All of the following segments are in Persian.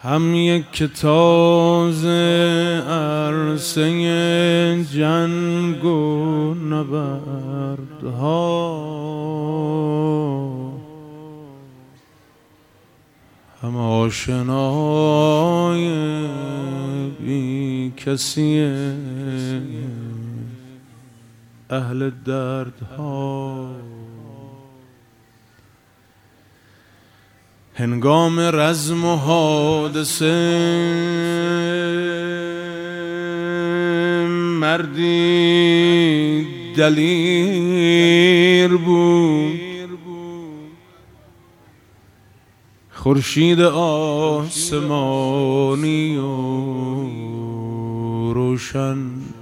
هم یک تازه عرصه جنگ و نبردها، هم آشنای بی کسی اهل دردها. هنگام رزم و حادثه مردی دلیر بود، خورشید آسمانی و روشن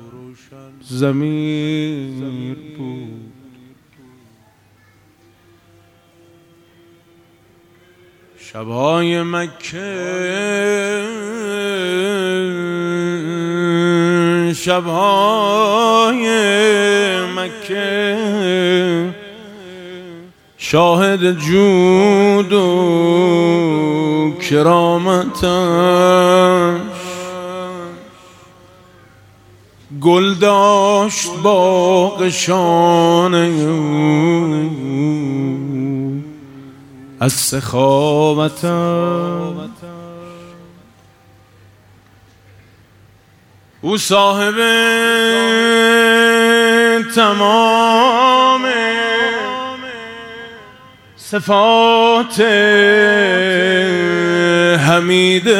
ضمیر بود. شبهای مکه شاهد جود و کرامتش، گل داشت باغ شانه از سخاوتش. او صاحب تمام صفات حمیده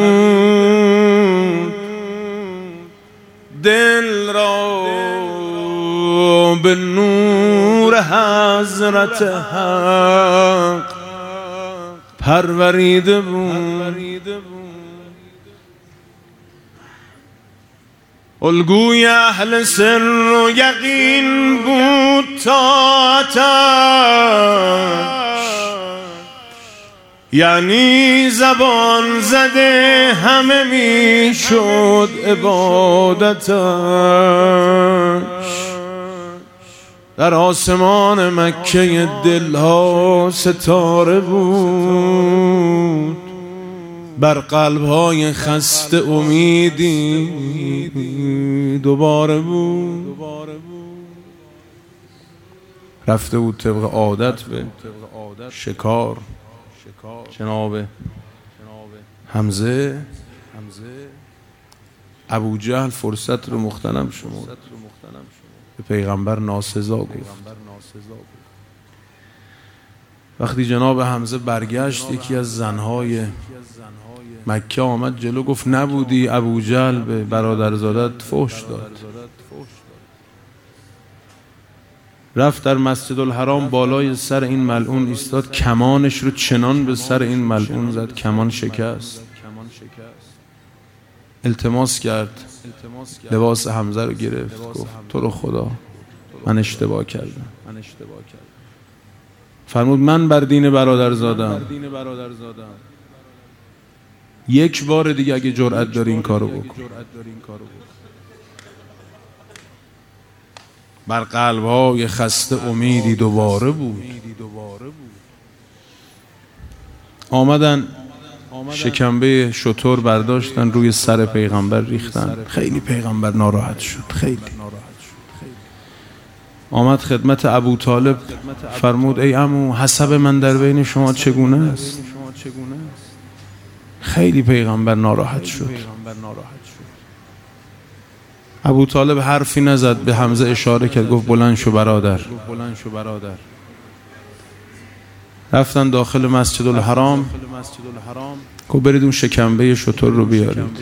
بود، دل را به نور حضرت حق پروریده بود. الگوی اهل سر و یقین بود طاعتش، یعنی زبان زده همه می شد عبادتش. در آسمان مکه دلها ستاره بود، بر قلبهای خسته امیدی دوباره بود. رفته بود طبق عادت به شکار. جناب حمزه ابوجهل فرصت رو مغتنم شمرد، به پیغمبر ناسزا گفت. وقتی جناب حمزه برگشت، یکی از زنهای مکه آمد جلو، گفت نبودی ابوجهل به برادرزادت فحش داد. رفت در مسجد الحرام بالای سر این ملعون ایستاد، کمانش رو چنان به سر این ملعون زد کمان شکست. التماس کرد، لباس حمزه رو گرفت، گفت تو رو خدا من اشتباه کردم. فرمود من بر دین برادرزادم، یک بار دیگه اگه جرأت داری این کارو بکن. بر قلب‌های خسته امیدی دوباره بود. آمدن شکمبه شتر برداشتن روی سر پیغمبر ریختن. خیلی پیغمبر ناراحت شد، خیلی آمد خدمت ابو طالب، فرمود ای عمو حسب من در بین شما چگونه است؟ خیلی پیغمبر ناراحت شد. ابو طالب حرفی نزد، به حمزه اشاره کرد، گفت بلند شو برادر. رفتن داخل مسجد الحرام، گفت برید اون شکمبه شتر رو بیارید.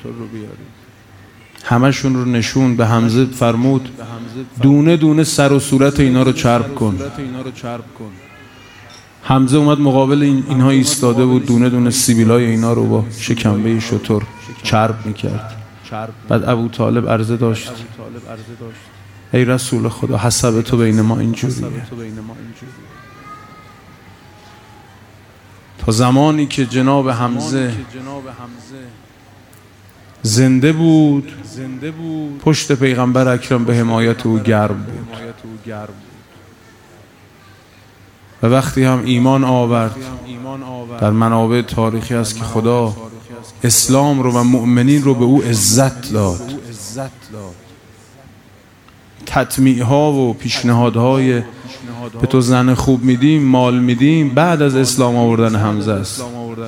همشون رو نشون، به حمزه فرمود دونه دونه سر و صورت اینا رو چرب کن. حمزه اومد مقابل اینها ایستاده بود، دونه دونه سیبیلای اینا رو با شکمبه شتر چرب میکرد. بعد ابو طالب عرضه داشت ای رسول خدا حسب تو بین ما اینجوریه. تا زمانی که جناب حمزه زنده بود پشت پیغمبر اکرم به حمایت او گرم بود و وقتی هم ایمان آورد، در منابع تاریخی است که خدا اسلام رو و مؤمنین رو به او عزت داد. تطمیع ها و پیشنهادهای به تو زن خوب میدیم، مال میدیم، بعد از اسلام آوردن حمزه است.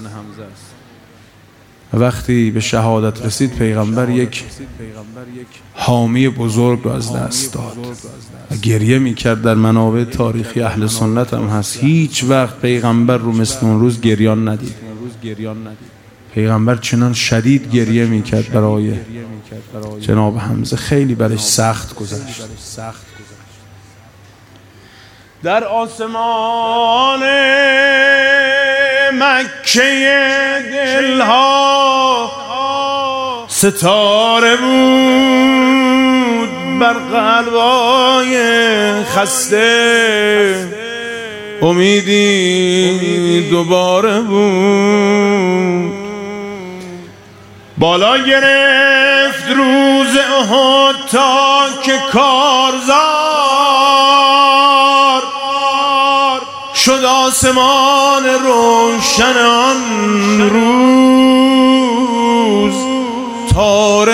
وقتی به شهادت رسید پیغمبر یک حامی بزرگ رو از دست داد و گریه میکرد. در منابع تاریخی اهل سنت هم هست هیچ وقت پیغمبر رو مثل اون روز گریان ندید. پیغمبر چنان شدید گریه میکرد برای جناب حمزه، خیلی برش سخت گذشت. در آسمان مکه دلها ستاره بود، بر قلبای خسته امیدی دوباره بود. بالا گرفت روز احد تا که کارزار شد آسمان روشن آن روز، تار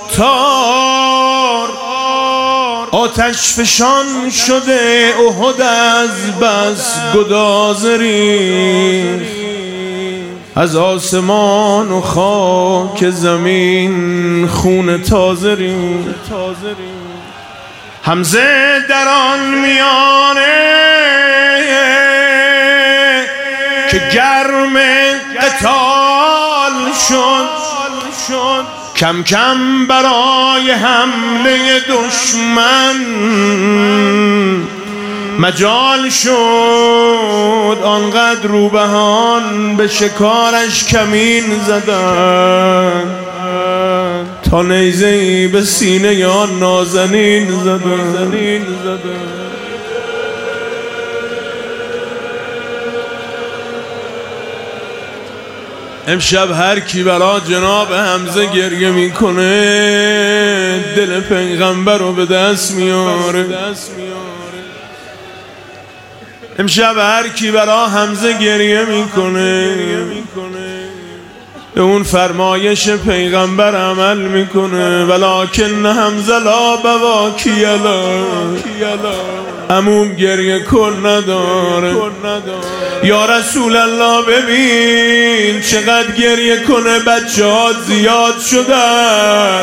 تار آتش فشان شده احد از بس گداز ریخت، از آسمان و خاک زمین خون تازه ریخت. حمزه در آن میانه که گرم قتال شد، کم کم برای حمله دشمن مجال شد. آنقدر روبهان به شکارش کمین زدن تا نیزه‌ای به سینه آن نازنین زدن. امشب هر کی برا جناب حمزه گریه میکنه دل پیغمبر رو به دست میاره. امشب هر کی برا حمزه گریه میکنه به اون فرمایش پیغمبر عمل میکنه. ولکن حمزه لا بواکی لا، عموم گریه کن نداره. یا رسول الله ببین چقدر گریه کنه، بچه ها زیاد شدن.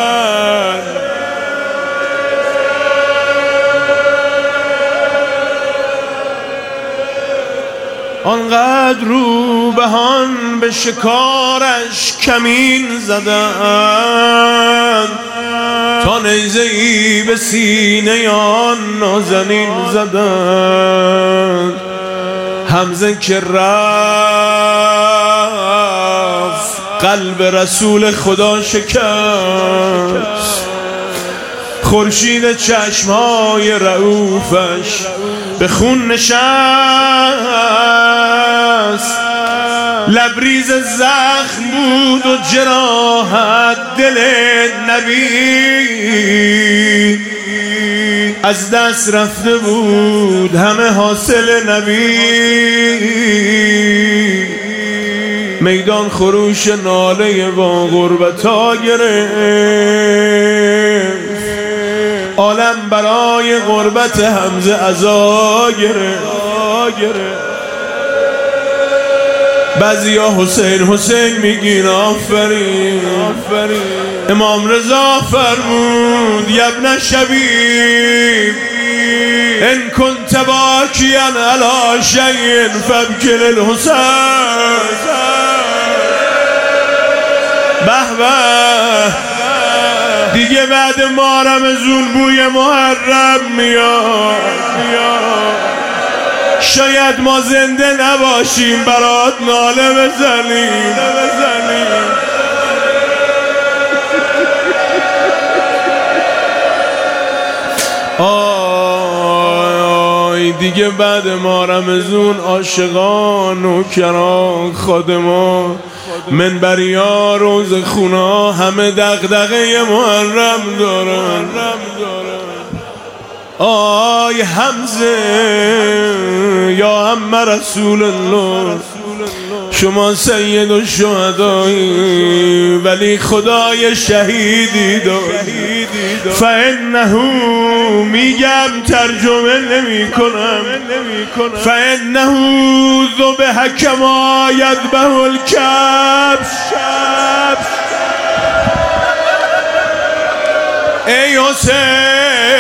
آنقدر روبهان به شکارش کمین زدن تا نیزه‌ای به سینه آن نازنین زدن. حمزه که رفت قلب رسول خدا شکست، خورشید چشمهای رؤوفش به خون نشست، لبریز زخم بود و جراحت دل نبی، از دست رفته بود همه حاصل نبی. میدان خروش ناله با غربتا گرفت، عالم برای غربت حمزه عزا گرفت. بعضیا حسین میگین آفرین. امام رضا فرمود یبن شبیب ان کنت باکیا علی شیء فابکی للحسین. به دیگه بعد ماه رمضان بوی محرم میاد، شاید ما زنده نباشیم برات ناله بزنیم. آی دیگه بعد ما رمضان عاشقان نوکران خادمان منبریا روز خونا همه دغدغه محرم دارن. آی حمزه یا عم رسول الله، شما سید الشهدایی ولی خدای شهیدی داری. فانه میگم ترجمه نمی کنم فانه ذبح کما یذبح الکبش. ای حسین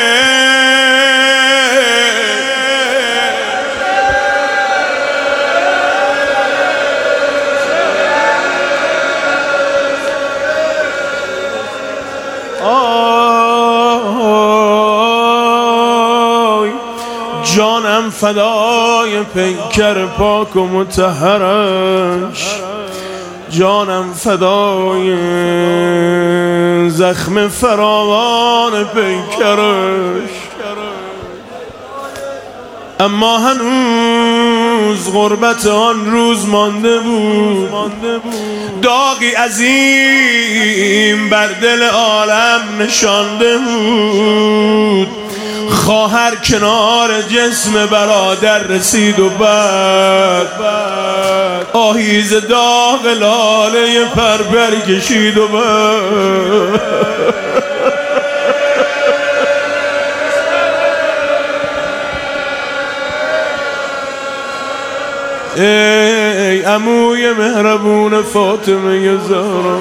جانم فدای پیکر پاک و مطهرش، جانم فدای زخم فراوان پیکرش. اما هنوز غربت آن روز مانده بود، داغی عظیم بر دل عالم نشانده بود. خواهر کنار جسم برادر رسید و بعد آهیز داغ لاله پرپر کشید و بعد ای عموی مهربون فاطمه زهرا،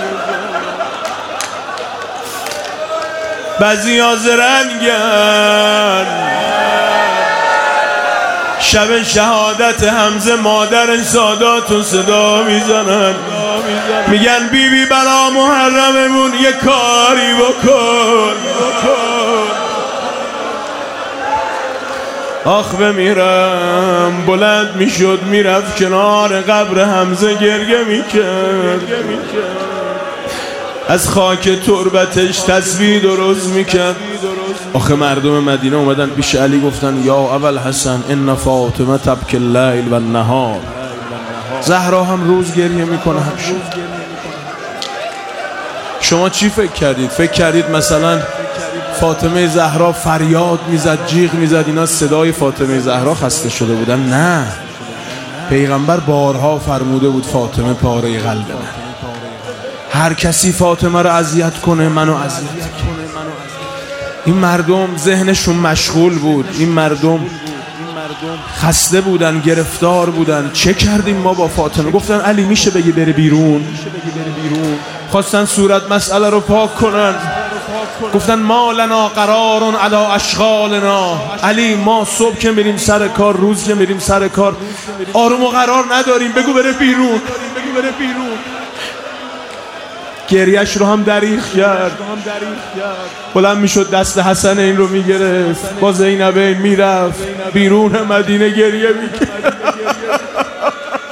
بعضیا زرنگن شب شهادت حمزه مادر سادات و صدا میزنن، میگن بی بی بلا محرممون یه کاری بکن. آخ بمیرم. بلند میشد میرفت کنار قبر حمزه گریه میکرد، از خاک تربتش تسبیح درست میکرد. آخه مردم مدینه اومدن پیش علی گفتن یا ابوالحسن ان فاطمه تبکی اللیل و النهار. زهرا هم روز گریه میکنه هم شب. شما چی فکر کردید؟ فکر کردید مثلا فاطمه زهرا فریاد میزد، جیغ میزد، اینا صدای فاطمه زهرا خسته شده بودن؟ نه، پیغمبر بارها فرموده بود فاطمه پاره قلب من، هر کسی فاطمه رو اذیت کنه منو اذیت کنه. این مردم ذهنشون مشغول بود، این مردم خسته بودن، گرفتار بودن. چه کردیم ما با فاطمه؟ گفتن علی میشه بگی بره بیرون. خواستن صورت مسئله رو پاک کنن، گفتن ما لنا قرار علی اشغالنا. علی ما صبح که میریم سر کار، روز که میریم سر کار، آروم و قرار نداریم، بگو بره بیرون. گریهش رو هم دریغ کرد. بلند میشد دست حسن این رو میگرفت، با زینبه میرفت بیرون مدینه گریه میکرد.